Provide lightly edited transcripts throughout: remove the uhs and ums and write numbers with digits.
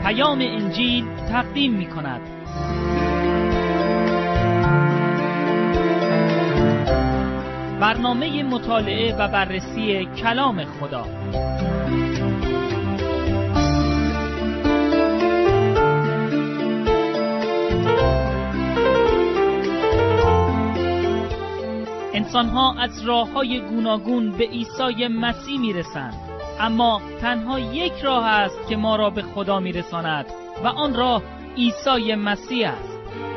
پیام انجیل تقدیم می کند. برنامه مطالعه و بررسی کلام خدا. انسان‌ها از راه‌های گوناگون به عیسی مسیح می‌رسند، اما تنها یک راه است که ما را به خدا می‌رساند و آن راه عیسی مسیح است.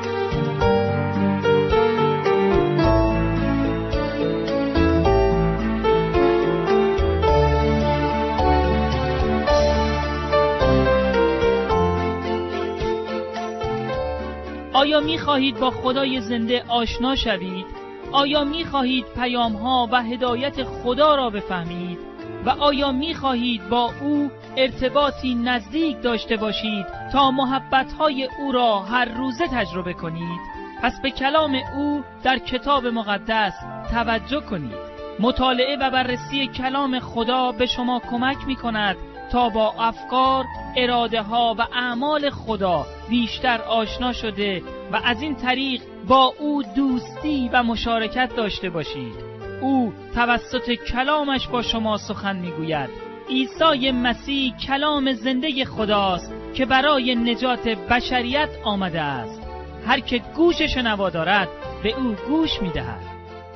آیا می‌خواهید با خدای زنده آشنا شوید؟ آیا می‌خواهید پیام‌ها و هدایت خدا را بفهمید؟ و آیا می‌خواهید با او ارتباطی نزدیک داشته باشید تا محبت‌های او را هر روزه تجربه کنید؟ پس به کلام او در کتاب مقدس توجه کنید. مطالعه و بررسی کلام خدا به شما کمک می‌کند تا با افکار، اراده‌ها و اعمال خدا بیشتر آشنا شده و از این طریق با او دوستی و مشارکت داشته باشید. او توسط کلامش با شما سخن میگوید. عیسی مسیح کلام زنده خداست که برای نجات بشریت آمده است. هر که گوش شنوا دارد به او گوش میدهد.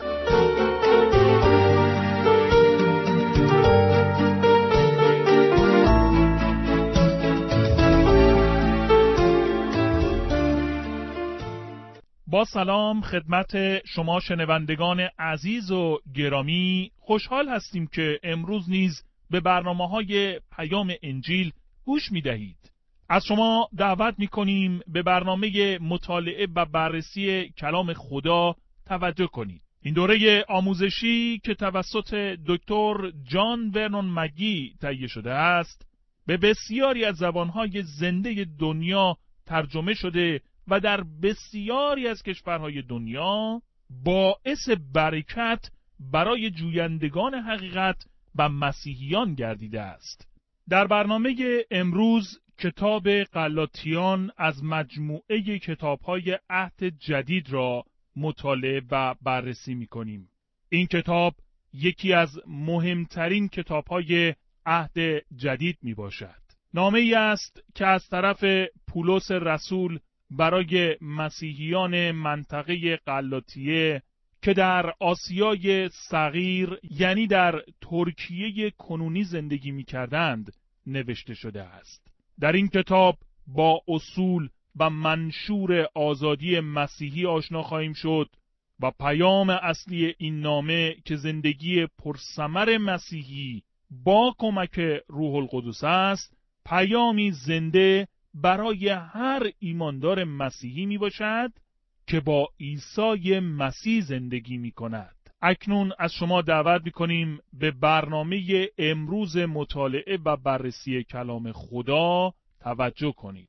با سلام خدمت شما شنوندگان عزیز و گرامی، خوشحال هستیم که امروز نیز به برنامه‌های پیام انجیل گوش می‌دهید. از شما دعوت می‌کنیم به برنامه مطالعه و بررسی کلام خدا توجه کنید. این دوره آموزشی که توسط دکتر جان ورنون مگی تهیه شده است، به بسیاری از زبان‌های زنده دنیا ترجمه شده و در بسیاری از کشورهای دنیا باعث برکت برای جویندگان حقیقت و مسیحیان گردیده است. در برنامه امروز کتاب غلاطیان از مجموعه کتاب‌های عهد جدید را مطالعه و بررسی می‌کنیم. این کتاب یکی از مهمترین کتاب‌های عهد جدید می‌باشد. نامه‌ای است که از طرف پولس رسول برای مسیحیان منطقه غلاطیه که در آسیای صغیر یعنی در ترکیه کنونی زندگی می‌کردند نوشته شده است. در این کتاب با اصول و منشور آزادی مسیحی آشنا خواهیم شد و پیام اصلی این نامه که زندگی پرثمر مسیحی با کمک روح القدس است، پیامی زنده برای هر ایماندار مسیحی می باشد که با عیسی مسیح زندگی می کند. اکنون از شما دعوت می کنیم به برنامه امروز مطالعه و بررسی کلام خدا توجه کنید.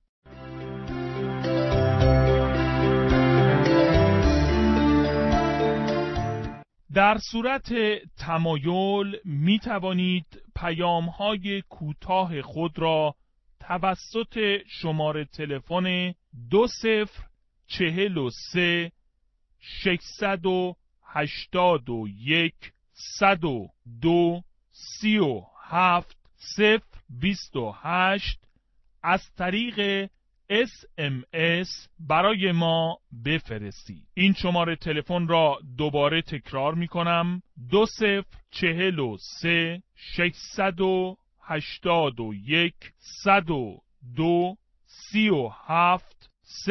در صورت تمایل می توانید پیام‌های کوتاه خود را توسط شماره تلفن 2043 681 102 37 028 از طریق SMS برای ما بفرستید. این شماره تلفن را دوباره تکرار می کنم: 2043 681 102 37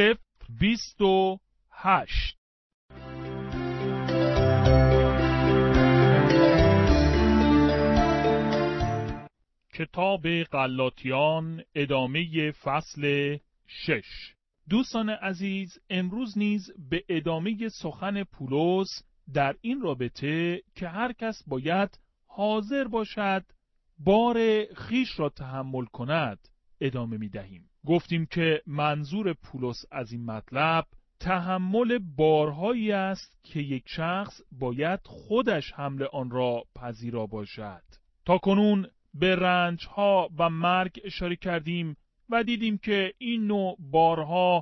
028. کتاب غلاطیان، ادامه فصل 6. دوستان عزیز، امروز نیز به ادامه سخن پولس در این رابطه که هر کس باید حاضر باشد بار خیش را تحمل کند ادامه می دهیم. گفتیم که منظور پولس از این مطلب تحمل بارهایی است که یک شخص باید خودش حمل آن را پذیرا باشد. تا کنون به رنجها و مرگ اشاره کردیم و دیدیم که این نوع بارها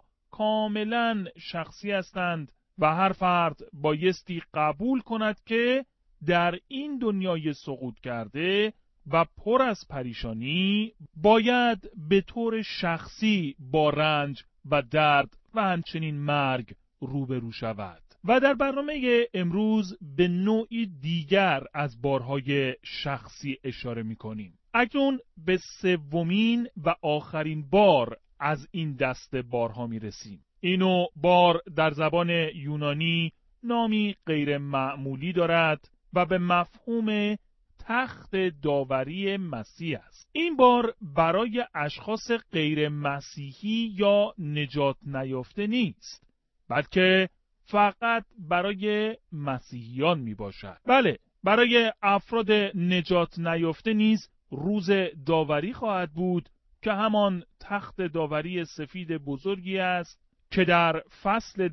کاملا شخصی هستند و هر فرد بایستی قبول کند که در این دنیای سقوط کرده و پر از پریشانی باید به طور شخصی با رنج و درد و همچنین مرگ روبرو شود. و در برنامه امروز به نوعی دیگر از بارهای شخصی اشاره می‌کنیم. اکنون به سومین و آخرین بار از این دسته بارها می‌رسیم. اینو بار در زبان یونانی نامی غیر معمولی دارد و به مفهوم تخت داوری مسیح است. این بار برای اشخاص غیر مسیحی یا نجات نیافته نیست، بلکه فقط برای مسیحیان می باشد. بله، برای افراد نجات نیافته نیز روز داوری خواهد بود که همان تخت داوری سفید بزرگی است که در فصل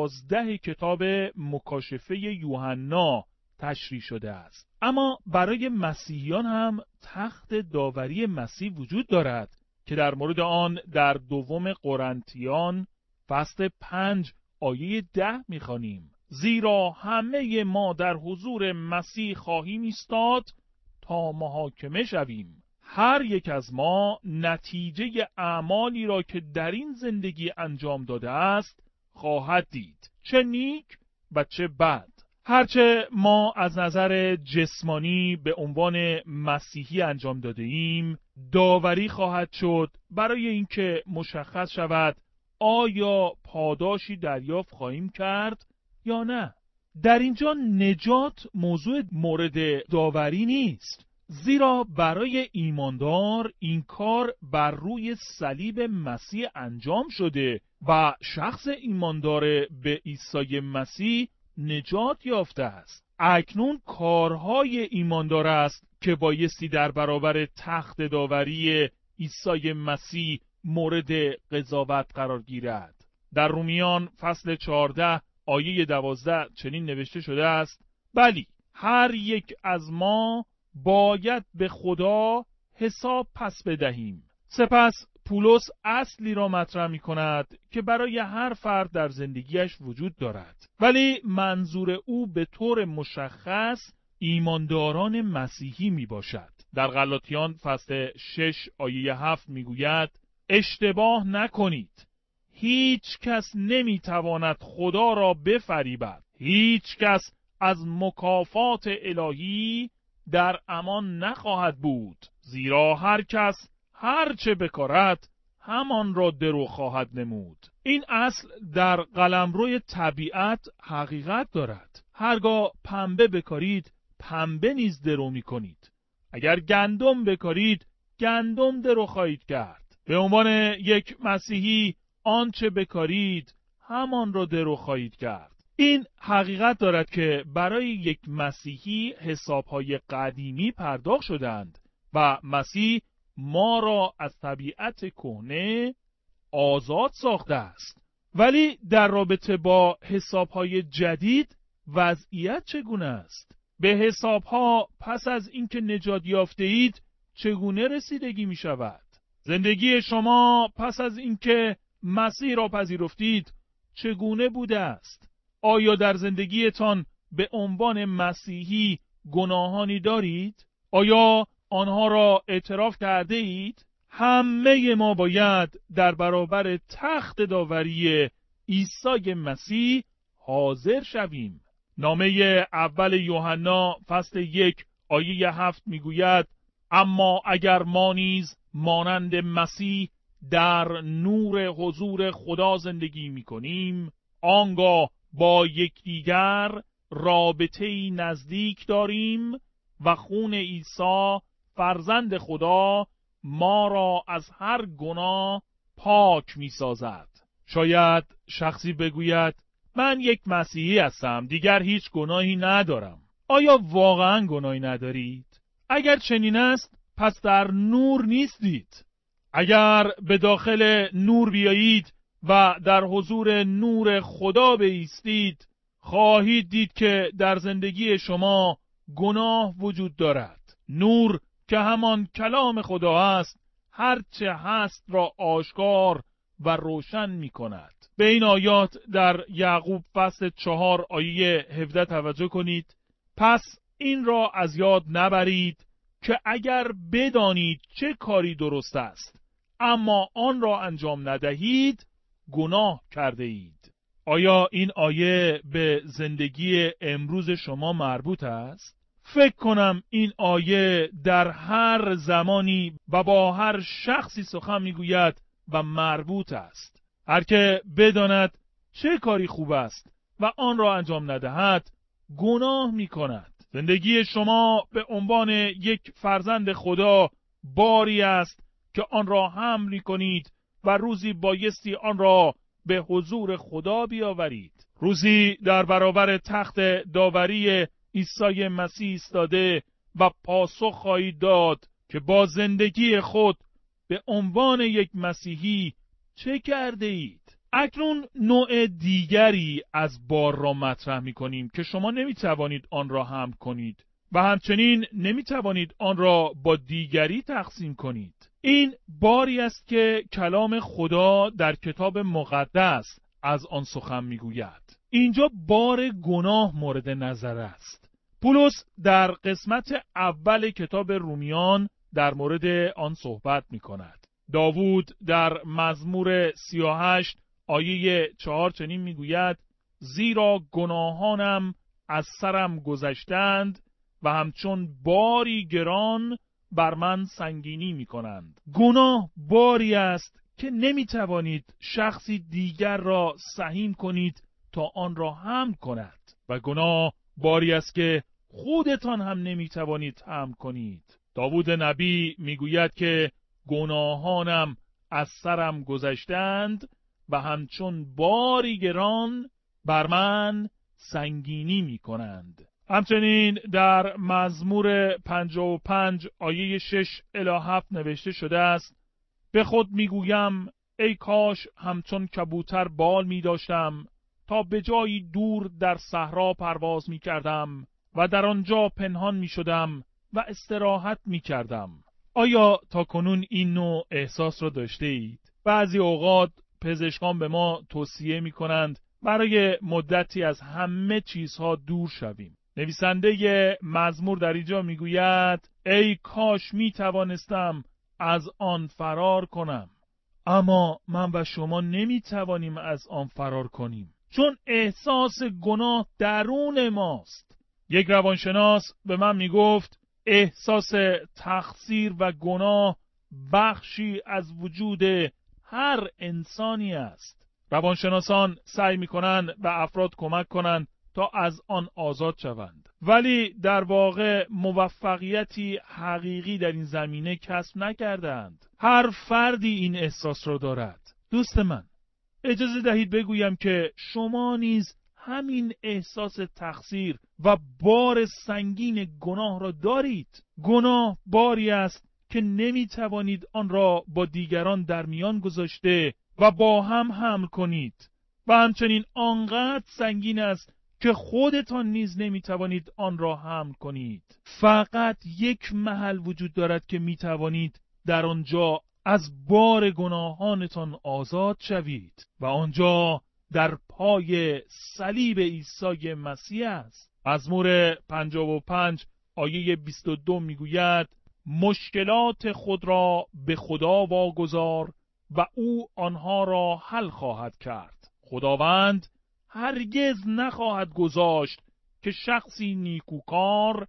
12 کتاب مکاشفه یوحنا تشریح شده است. اما برای مسیحیان هم تخت داوری مسیح وجود دارد که در مورد آن در دوم قرنتیان فصل 5 آیه 10 می‌خوانیم: زیرا همه ما در حضور مسیح خواهیم ایستاد تا محاکمه شویم. هر یک از ما نتیجه اعمالی را که در این زندگی انجام داده است خواهد دید، چه نیک و چه بد. هرچه ما از نظر جسمانی به عنوان مسیحی انجام داده ایم داوری خواهد شد برای اینکه مشخص شود آیا پاداشی دریافت خواهیم کرد یا نه. در اینجا نجات موضوع مورد داوری نیست، زیرا برای ایماندار این کار بر روی صلیب مسیح انجام شده و شخص ایماندار به عیسی مسیح نجات یافته است. اکنون کارهای ایماندار است که بایستی در برابر تخت داوری عیسی مسیح مورد قضاوت قرار گیرد. در رومیان فصل 14 آیه 12 چنین نوشته شده است: بلی هر یک از ما باید به خدا حساب پس بدهیم. سپس پولس اصلی را مطرح می کند که برای هر فرد در زندگیش وجود دارد، ولی منظور او به طور مشخص ایمانداران مسیحی می باشد. در غلاطیان فصل 6 آیه 7 می گوید: اشتباه نکنید، هیچ کس نمی تواند خدا را بفریبد. هیچ کس از مکافات الهی در امان نخواهد بود، زیرا هر کس هر چه بکارد همان را درو خواهد نمود. این اصل در قلمروی طبیعت حقیقت دارد. هرگاه پنبه بکارید پنبه نیز درو می کنید. اگر گندم بکارید گندم درو خواهید کرد. به عنوان یک مسیحی آنچه بکارید همان را درو خواهید کرد. این حقیقت دارد که برای یک مسیحی حسابهای قدیمی پرداخت شدند و مسیح ما را از طبیعت کهنه آزاد ساخته است. ولی در رابطه با حسابهای جدید وضعیت چگونه است؟ به حسابها پس از اینکه نجات یافته اید چگونه رسیدگی می شود؟ زندگی شما پس از اینکه مسیح را پذیرفتید چگونه بوده است؟ آیا در زندگیتان به عنوان مسیحی گناهانی دارید؟ آیا آنها را اعتراف کرده اید؟ همه ما باید در برابر تخت داوری عیسی مسیح حاضر شویم. نامه اول یوحنا فصل 1 آیه 7 میگوید: اما اگر ما نیز مانند مسیح در نور حضور خدا زندگی می‌کنیم، آنگاه با یکدیگر رابطه‌ای نزدیک داریم و خون عیسی فرزند خدا ما را از هر گناه پاک می‌سازد. شاید شخصی بگوید: من یک مسیحی هستم، دیگر هیچ گناهی ندارم. آیا واقعاً گناهی ندارید؟ اگر چنین است پس در نور نیستید. اگر به داخل نور بیایید و در حضور نور خدا بایستید، خواهید دید که در زندگی شما گناه وجود دارد. نور که همان کلام خدا است هرچه هست را آشکار و روشن می کند. به این آیات در یعقوب فصل 4 آیه 17 توجه کنید. پس این را از یاد نبرید که اگر بدانید چه کاری درست است اما آن را انجام ندهید گناه کرده اید. آیا این آیه به زندگی امروز شما مربوط است؟ فکر کنم این آیه در هر زمانی و با هر شخصی سخن میگوید و مربوط است. هر که بداند چه کاری خوب است و آن را انجام ندهد گناه میکند. زندگی شما به عنوان یک فرزند خدا باری است که آن را حمل میکنید و روزی بایستی آن را به حضور خدا بیاورید. روزی در برابر تخت داوری عیسی مسیح ایستاده و پاسخ خواهید داد که با زندگی خود به عنوان یک مسیحی چه کرده اید؟ اکنون نوع دیگری از بار را مطرح می کنیم که شما نمی توانید آن را حمل کنید و همچنین نمی توانید آن را با دیگری تقسیم کنید. این باری است که کلام خدا در کتاب مقدس از آن سخن می گوید. اینجا بار گناه مورد نظر است. پولس در قسمت اول کتاب رومیان در مورد آن صحبت می کند. داوود در مزمور 38 آیه 4 چنین می گوید: زیرا گناهانم از سرم گذشتند و همچون باری گران بر من سنگینی می کنند. گناه باری است که نمی توانید شخصی دیگر را سهیم کنید تا آن را حمل کند و گناه باری است که خودتان هم نمی توانید حمل کنید. داوود نبی می گوید که گناهانم از سرم گذشتند و همچون باری گران بر من سنگینی می کنند. همچنین در مزمور 55 آیه 6 الی 7 نوشته شده است: به خود می گویم ای کاش همچون کبوتر بال می داشتم تا به جایی دور در صحرا پرواز می کردم و در آنجا پنهان می شدم و استراحت می کردم. آیا تا کنون این نوع احساس را داشته اید؟ بعضی اوقات پزشکان به ما توصیه می کنند برای مدتی از همه چیزها دور شویم. نویسنده مزمور در اینجا می گوید ای کاش می توانستم از آن فرار کنم. اما من و شما نمی توانیم از آن فرار کنیم، چون احساس گناه درون ماست. یک روانشناس به من می گفت احساس تقصیر و گناه بخشی از وجود هر انسانی است. روانشناسان سعی می‌کنند و افراد کمک کنند تا از آن آزاد شوند، ولی در واقع موفقیتی حقیقی در این زمینه کسب نکردند. هر فردی این احساس را دارد. دوست من، اجازه دهید بگویم که شما نیز همین احساس تقصیر و بار سنگین گناه را دارید. گناه باری است که نمی‌توانید آن را با دیگران در میان گذاشته و با هم حمل کنید و همچنین آنقدر سنگین است که خودتان نیز نمی‌توانید آن را حمل کنید. فقط یک محل وجود دارد که می‌توانید در آنجا از بار گناهانتان آزاد شوید و آنجا در پای صلیب عیسی مسیح است. مزمور 55 آیه 22 میگوید مشکلات خود را به خدا واگذار و او آنها را حل خواهد کرد. خداوند هرگز نخواهد گذاشت که شخصی نیکوکار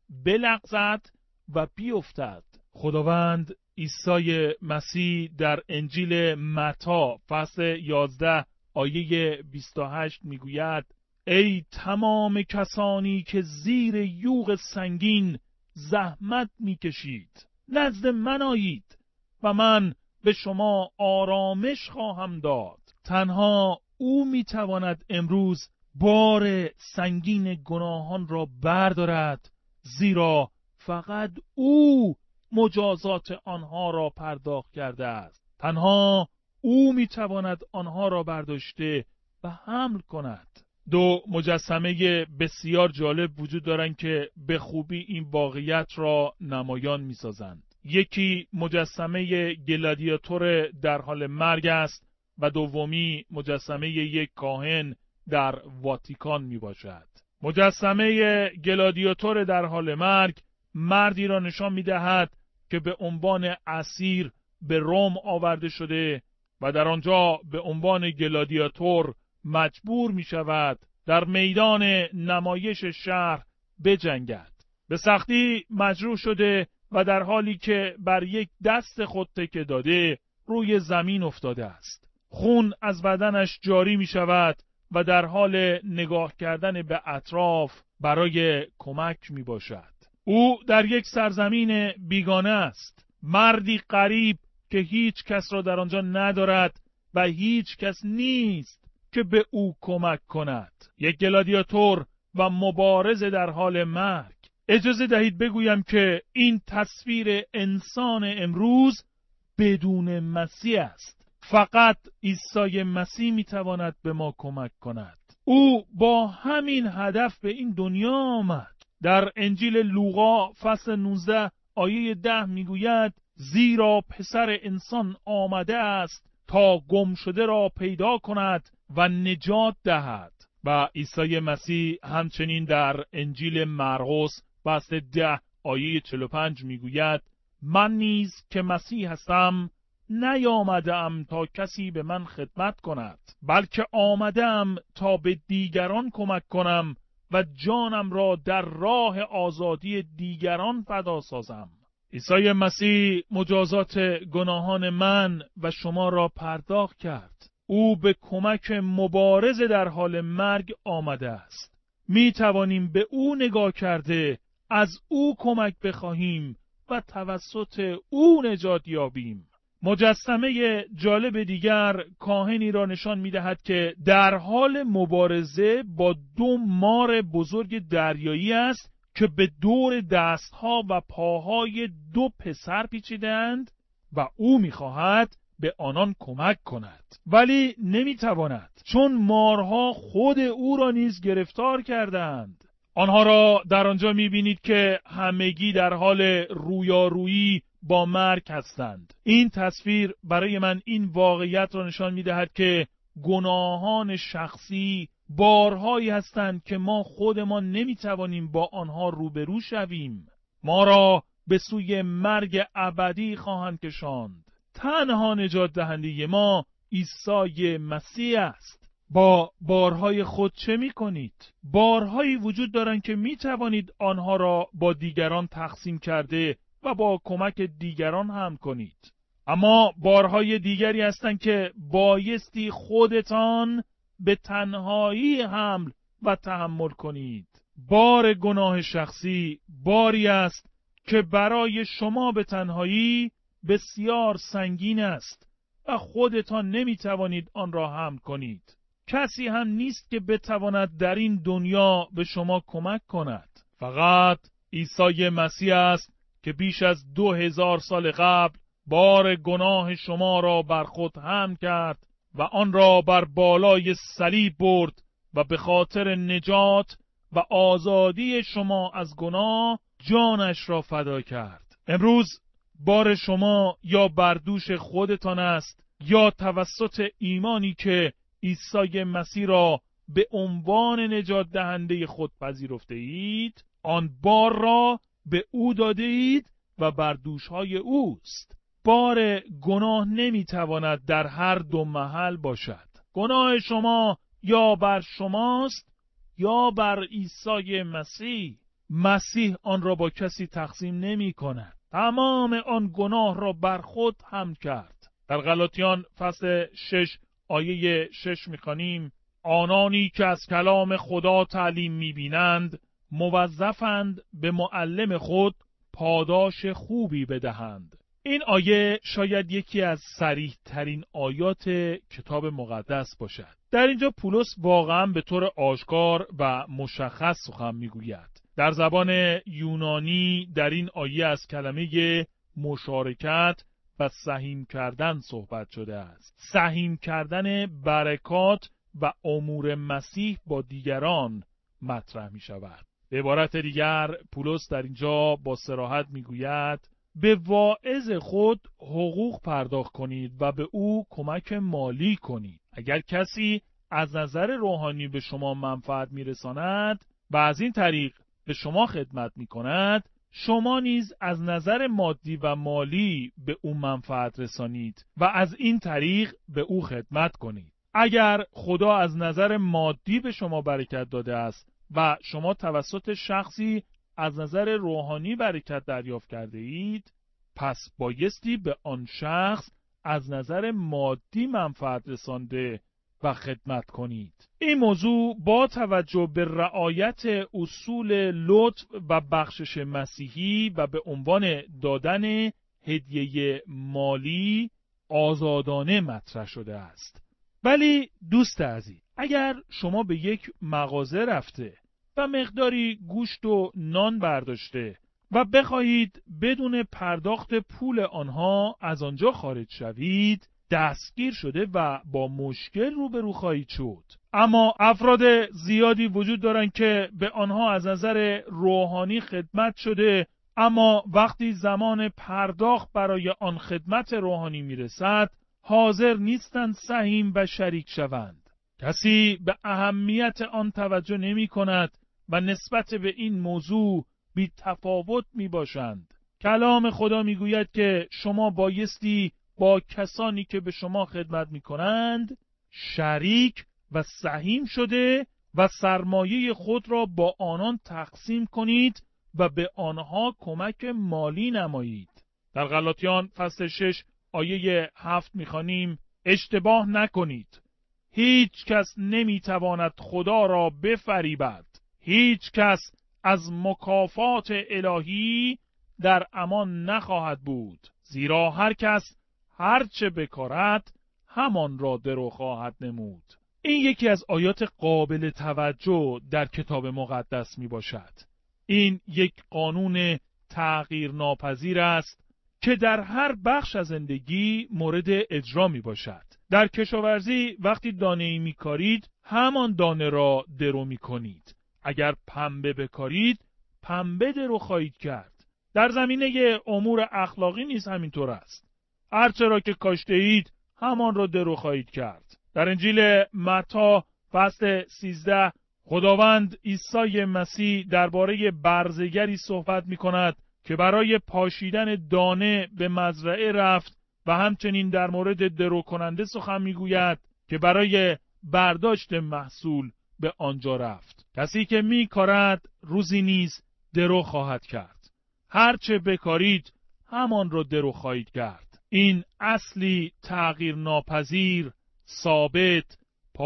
بلغزد و بیفتد. خداوند عیسی مسیح در انجیل متی فصل 11 آیه 28 میگوید ای تمام کسانی که زیر یوغ سنگین زحمت میکشید، نزد من آیید و من به شما آرامش خواهم داد. تنها او میتواند امروز بار سنگین گناهان را بردارد، زیرا فقط او مجازات آنها را پرداخت کرده است. تنها او میتواند آنها را برداشته و حمل کند. دو مجسمه بسیار جالب وجود دارند که به خوبی این واقعیت را نمایان میسازند. یکی مجسمه گلادیاتور در حال مرگ است و دومی مجسمه یک کاهن در واتیکان می باشد. مجسمه گلادیاتور در حال مرگ مردی را نشان می دهد که به عنوان اسیر به روم آورده شده و در آنجا به عنوان گلادیاتور مجبور می شود در میدان نمایش شهر بجنگد. به سختی مجروح شده و در حالی که بر یک دست خود تکیه داده روی زمین افتاده است. خون از بدنش جاری می شود و در حال نگاه کردن به اطراف برای کمک می باشد. او در یک سرزمین بیگانه است. مردی غریب که هیچ کس را در آنجا ندارد و هیچ کس نیست که به او کمک کند. یک گلادیاتور و مبارز در حال مرگ. اجازه دهید بگویم که این تصویر انسان امروز بدون مسیح است. فقط عیسی مسیح میتواند به ما کمک کند. او با همین هدف به این دنیا آمد. در انجیل لوقا فصل 19 آیه 10 میگوید زیرا پسر انسان آمده است تا گم شده را پیدا کند و نجات دهد. و عیسی مسیح همچنین در انجیل مرقس فصل 10 آیه 45 میگوید من نیز که مسیح هستم نیامدم تا کسی به من خدمت کند، بلکه آمدم تا به دیگران کمک کنم و جانم را در راه آزادی دیگران فدا سازم. عیسی مسیح مجازات گناهان من و شما را پرداخت کرد. او به کمک مبارز در حال مرگ آمده است. می توانیم به او نگاه کرده از او کمک بخواهیم و توسط او نجات یابیم. مجسمه جالب دیگر کاهنی را نشان می دهد که در حال مبارزه با 2 مار بزرگ دریایی است که به دور دستها و پاهای 2 پسر پیچیدند و او می خواهد به آنان کمک کند، ولی نمی تواند، چون مارها خود او را نیز گرفتار کردند. آنها را در آنجا می بینید که همگی در حال رویارویی با مرگ هستند. این تصویر برای من این واقعیت را نشان می دهد که گناهان شخصی بارهایی هستند که ما خودمان نمی توانیم با آنها روبرو شویم. ما را به سوی مرگ ابدی خواهند کشاند. تنها نجات دهنده ما عیسی مسیح است. با بارهای خود چه می کنید؟ بارهایی وجود دارند که می توانید آنها را با دیگران تقسیم کرده و با کمک دیگران هم کنید. اما بارهای دیگری هستند که بایستی خودتان به تنهایی حمل و تحمل کنید. بار گناه شخصی باری است که برای شما به تنهایی بسیار سنگین است و خودتان نمی توانید آن را حمل کنید. کسی هم نیست که بتواند در این دنیا به شما کمک کند. فقط عیسی مسیح است که بیش از 2000 سال قبل بار گناه شما را بر خود حمل کرد و آن را بر بالای صلیب برد و به خاطر نجات و آزادی شما از گناه جانش را فدا کرد. امروز بار شما یا بر دوش خودتان است یا توسط ایمانی که عیسی مسیح را به عنوان نجات دهنده خود پذیرفته اید، آن بار را به او داده اید و بر دوشهای اوست. بار گناه نمیتواند در هر 2 محل باشد. گناه شما یا بر شماست یا بر عیسی مسیح. مسیح آن را با کسی تقسیم نمی کند. تمام آن گناه را بر خود حمل کرد. در غلاطیان فصل 6 آیه 6 می‌خوانیم آنانی که از کلام خدا تعلیم می‌بینند موظفند به معلم خود پاداش خوبی بدهند. این آیه شاید یکی از صریح‌ترین آیات کتاب مقدس باشد. در اینجا پولس واقعا به طور آشکار و مشخص سخن می‌گوید. در زبان یونانی در این آیه از کلمه مشارکت و سهیم کردن صحبت شده است. سهیم کردن برکات و امور مسیح با دیگران مطرح می شود. به عبارت دیگر پولس در اینجا با صراحت می گوید به واعظ خود حقوق پرداخت کنید و به او کمک مالی کنید. اگر کسی از نظر روحانی به شما منفعت میرساند و از این طریق به شما خدمت میکند، شما نیز از نظر مادی و مالی به او منفعت رسانید و از این طریق به او خدمت کنید. اگر خدا از نظر مادی به شما برکت داده است و شما توسط شخصی از نظر روحانی برکت دریافت کرده اید، پس بایستی به آن شخص از نظر مادی منفعت رسانده و خدمت کنید. این موضوع با توجه به رعایت اصول لطف و بخشش مسیحی و به عنوان دادن هدیه مالی آزادانه مطرح شده است. ولی دوست عزیز، اگر شما به یک مغازه رفته و مقداری گوشت و نان برداشته و بخواهید بدون پرداخت پول آنها از آنجا خارج شوید، دستگیر شده و با مشکل روبرو خواهید شد. اما افراد زیادی وجود دارند که به آنها از نظر روحانی خدمت شده، اما وقتی زمان پرداخت برای آن خدمت روحانی میرسد، حاضر نیستند سهیم و شریک شوند. کسی به اهمیت آن توجه نمی کند و نسبت به این موضوع بی تفاوت می باشند. کلام خدا می گوید که شما بایستی با کسانی که به شما خدمت می کنند شریک و سهیم شده و سرمایه خود را با آنان تقسیم کنید و به آنها کمک مالی نمایید. در غلاطیان فصل 6 آیه 7 می‌خوانیم: اشتباه نکنید. هیچ کس نمی‌تواند خدا را بفریبد. هیچ کس از مکافات الهی در امان نخواهد بود. زیرا هر کس هر چه بکارد همان را درو خواهد نمود. این یکی از آیات قابل توجه در کتاب مقدس می باشد. این یک قانون تغییر ناپذیر است که در هر بخش از زندگی مورد اجرا می باشد. در کشاورزی وقتی دانه‌ای می کارید، همان دانه را درو می کنید. اگر پنبه بکارید، پنبه درو خواهید کرد. در زمینه امور اخلاقی نیز همینطور است. هرچه را که کاشته اید، همان را درو خواهید کرد. در انجیل متی فصل 13 خداوند عیسی مسیح درباره برزگری صحبت می کند که برای پاشیدن دانه به مزرعه رفت و همچنین در مورد درو کننده سخن می گوید که برای برداشت محصول به آنجا رفت. کسی که می کارد روزی نیز درو خواهد کرد. هرچه بکارید همان را درو خواهید کرد. این اصلی تغییر ناپذیر، ثابت،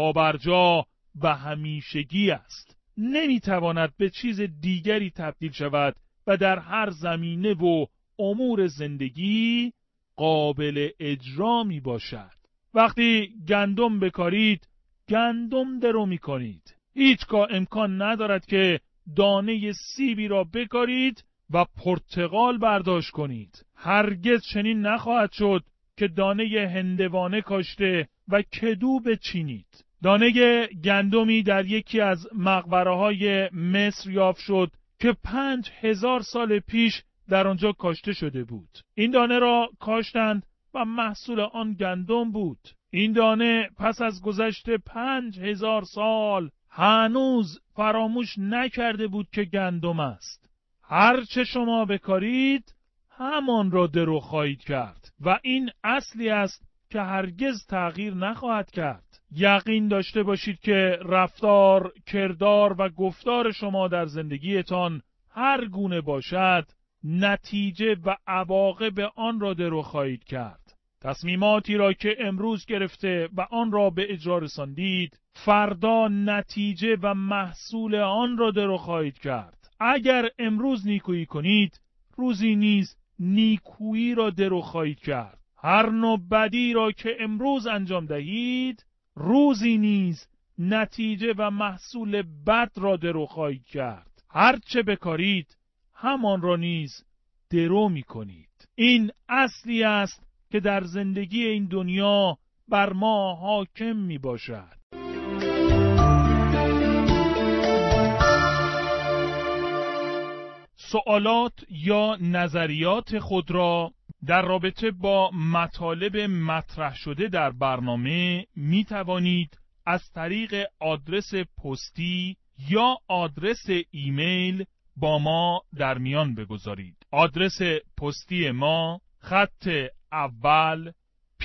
پابرجا و همیشگی است. نمیتواند به چیز دیگری تبدیل شود و در هر زمینه و امور زندگی قابل اجرا می باشد. وقتی گندم بکارید، گندم درو می کنید. هیچگاه امکان ندارد که دانه سیبی را بکارید و پرتقال برداشت کنید. هرگز چنین نخواهد شد که دانه هندوانه کاشته و کدو بچینید. دانه گندمی در یکی از مقبره‌های مصر یافت شد که 5000 سال پیش در آنجا کاشته شده بود. این دانه را کاشتند و محصول آن گندم بود. این دانه پس از گذشت 5000 سال هنوز فراموش نکرده بود که گندم است. هر چه شما بکارید همان را درو خواهید کرد و این اصلی است که هرگز تغییر نخواهد کرد. یقین داشته باشید که رفتار، کردار و گفتار شما در زندگیتان هر گونه باشد، نتیجه و عواقب آن را درو خواهید کرد. تصمیماتی را که امروز گرفته و آن را به اجرا رساندید، فردا نتیجه و محصول آن را درو خواهید کرد. اگر امروز نیکویی کنید، روزی نیز نیکویی را درو خواهید کرد. هر نوع بدی را که امروز انجام دهید، روزی نیز نتیجه و محصول بد را درو خواهید کرد. هر چه بکارید همان را نیز درو می کنید. این اصلی است که در زندگی این دنیا بر ما حاکم می باشد. سوالات یا نظریات خود را در رابطه با مطالب مطرح شده در برنامه می توانید از طریق آدرس پستی یا آدرس ایمیل با ما در میان بگذارید. آدرس پستی ما خط اول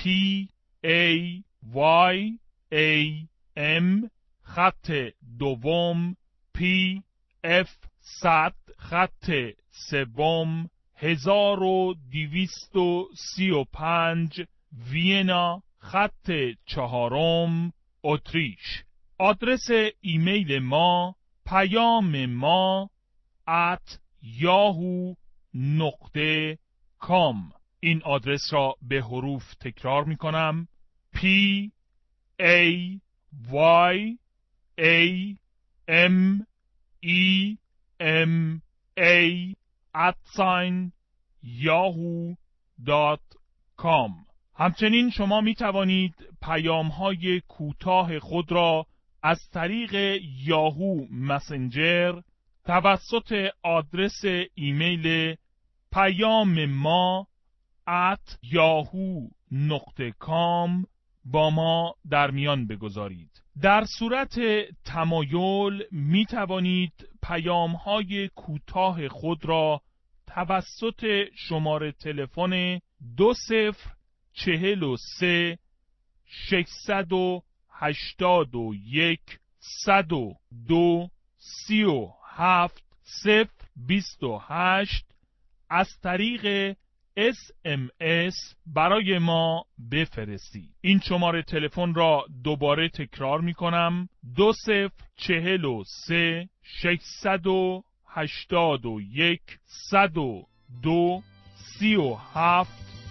PAYAM، خط دوم PF100، خط سوم 1235 وینا، خط چهارم اتریش. آدرس ایمیل ما payam_ma@yahoo.com. این آدرس را به حروف تکرار می کنم: PAYAM_ma@yahoo.com. همچنین شما می توانید پیام‌های کوتاه خود را از طریق یاهو مسنجر توسط آدرس ایمیل payamma@yahoo.com با ما در میان بگذارید. در صورت تمایل می توانید پیام‌های کوتاه خود را توسط شماره تلفن 2043 681 102 37 028 از طریق SMS برای ما بفرستید. این شماره تلفن را دوباره تکرار می کنم: 2043 681 102 37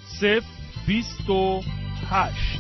028.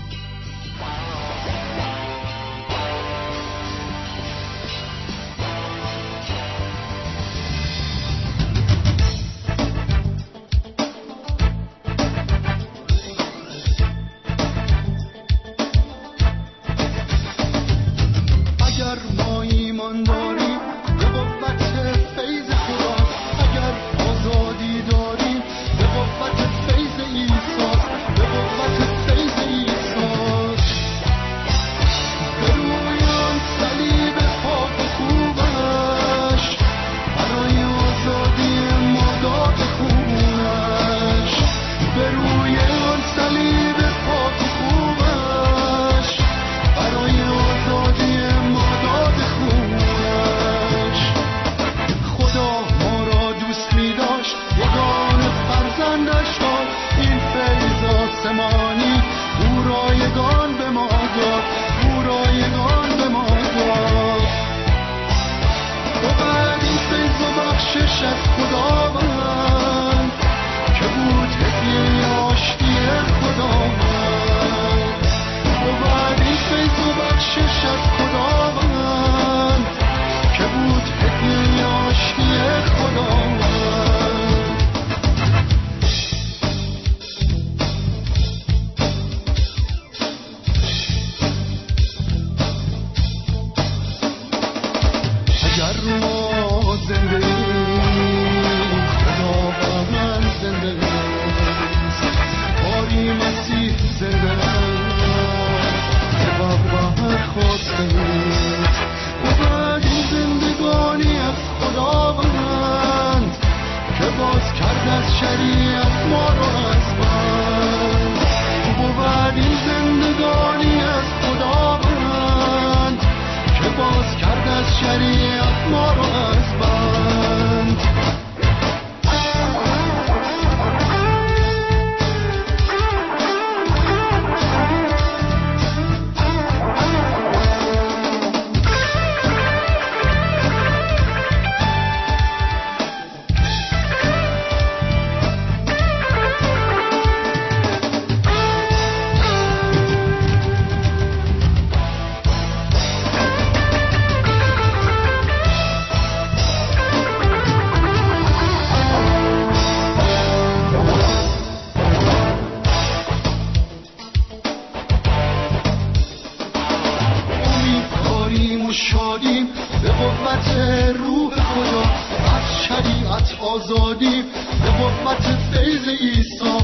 شادیم به قوت روح خدا از شریعت حرمت آزادی به حرمت فیض عیسی